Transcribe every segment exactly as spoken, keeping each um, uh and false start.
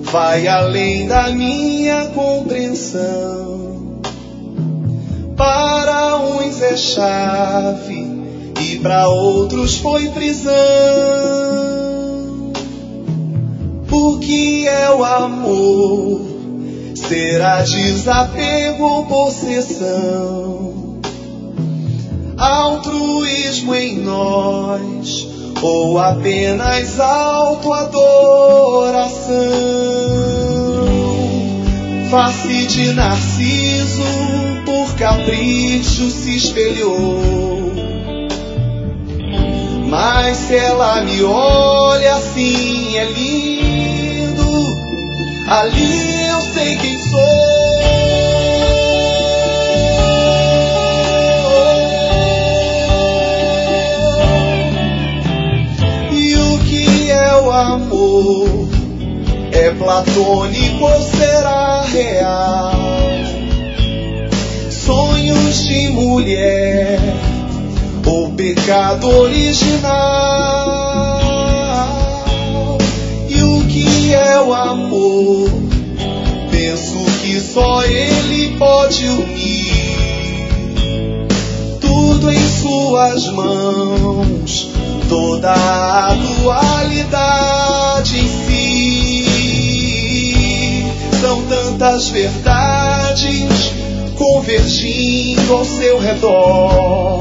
vai além da minha compreensão. Para uns é chave e para outros foi prisão. O que é o amor? Será desapego ou possessão? Altruísmo em nós ou apenas autoadoração? Face de Narciso por capricho se espelhou, mas se ela me olha assim é lindo, ali eu sei quem sou. E o que é o amor? É platônico ou será real? Sonhos de mulher ou pecado original? E o que é o amor? Penso que só ele pode unir tudo em suas mãos, toda a dualidade em si. São tantas verdades convergindo ao seu redor.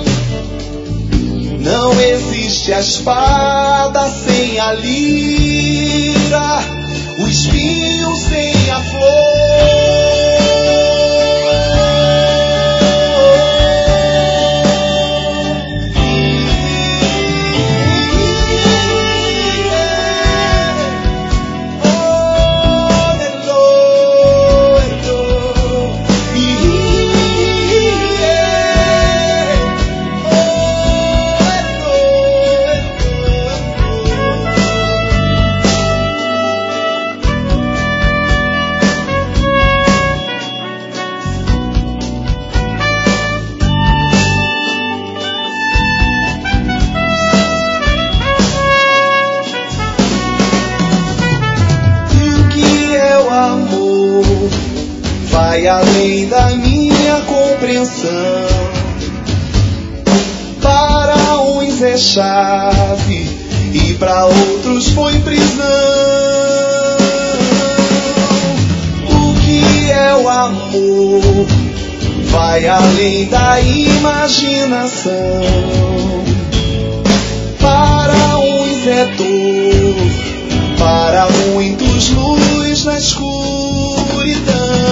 Não existe a espada sem a lira, o espinho sem a flor. Vai além da minha compreensão. Para uns é chave e para outros foi prisão. O que é o amor? Vai além da imaginação. Para uns é dor, para muitos luz na escuridão.